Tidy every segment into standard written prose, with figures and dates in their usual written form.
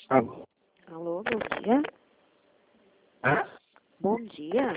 Alô? Alô, bom dia. Hã? Bom dia.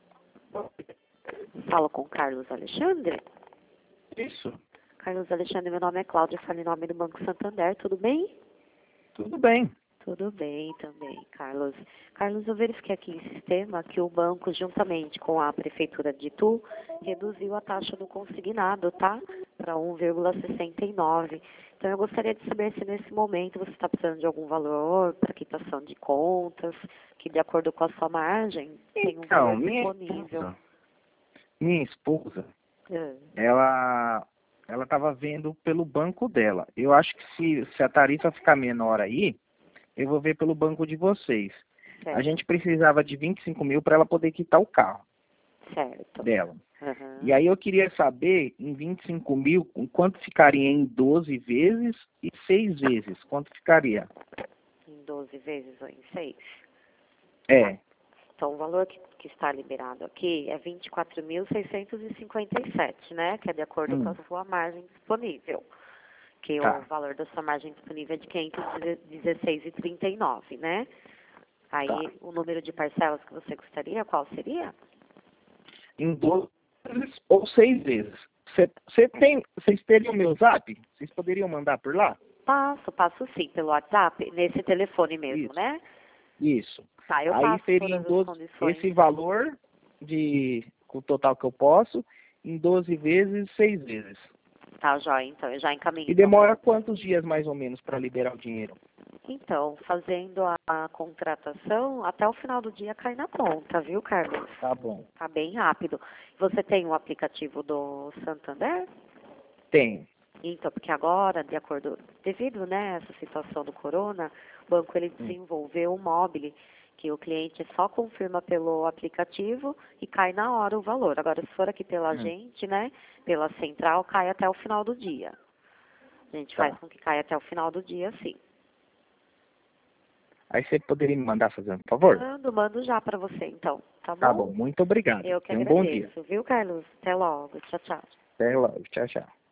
Falo com Carlos Alexandre. Isso. Carlos Alexandre, meu nome é Cláudia, falo em nome do Banco Santander, tudo bem? Tudo bem. Tudo bem também, Carlos. Carlos, eu verifiquei aqui em sistema que o banco, juntamente com a Prefeitura de Itu, reduziu a taxa do consignado, tá? Para 1,69. Então, eu gostaria de saber se nesse momento você está precisando de algum valor para quitação de contas, que de acordo com a sua margem, tem um Então, valor disponível. minha esposa, Ah, ela estava vendo pelo banco dela. Eu acho que se a tarifa ficar menor aí, eu vou ver pelo banco de vocês. A certo, gente precisava de 25 mil para ela poder quitar o carro certo. dela. Aham. E aí eu queria saber, em 25 mil, quanto ficaria em 12 vezes e 6 vezes? Quanto ficaria? Em 12 vezes ou em 6? É, Então, o valor que está liberado aqui é 24.657, né? Que é de acordo com a sua margem disponível. Que o tá. valor da sua margem disponível é de 516,39, né? Tá. Aí, o número de parcelas que você gostaria, qual seria? Em 12 vezes ou 6 vezes. Vocês teriam meu zap? Vocês poderiam mandar por lá? Passo sim, pelo WhatsApp, nesse telefone mesmo, Isso. né? Isso. Tá, eu Aí passo seria em todas as 12, condições. esse valor com o total que eu posso, em 12 vezes, 6 vezes. Tá, joia, então, eu já encaminho. E Então, demora quantos dias mais ou menos para liberar o dinheiro? Então, fazendo a contratação, até o final do dia cai na conta, viu, Carlos? Tá bom. Tá bem rápido. Você tem o aplicativo do Santander? Tem. Então, porque agora, devido, né, essa situação do corona, o banco ele desenvolveu um mobile que o cliente só confirma pelo aplicativo e cai na hora o valor. Agora, se for aqui pela gente, né, pela central, cai até o final do dia. A gente faz Tá. com que caia até o final do dia, sim. Aí você poderia me mandar fazendo um favor? Mando já para você, então. Tá Tá bom? bom. Muito obrigado. Eu que Tenha um bom dia. agradeço, viu, Carlos? Até logo. Tchau, tchau. Até logo. Tchau, tchau.